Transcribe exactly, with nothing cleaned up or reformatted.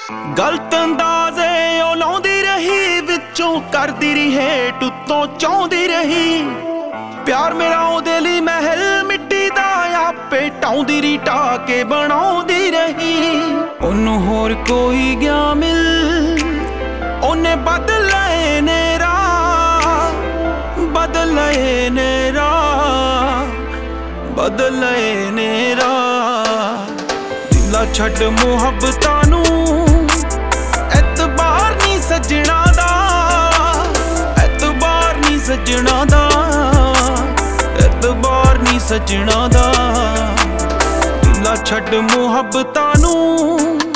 गलत अंदाजे ओ लाउंदी रही विचों करदी रही हेठ उत्तों चाहुंदी रही प्यार मेरा ओदे लई महल मिट्टी दा आपे टाउंदी रही टाके बनाउंदी रही ओनू होर कोई गया मिल ओने बदले ने राह बदले ने राह बदले ने राह दिला छड्ड मुहब्बतां नू एतबार नी सजना दा एतबार नी सजना दा एतबार नी सजना दा दिला छड्ड मुहब्बतां नू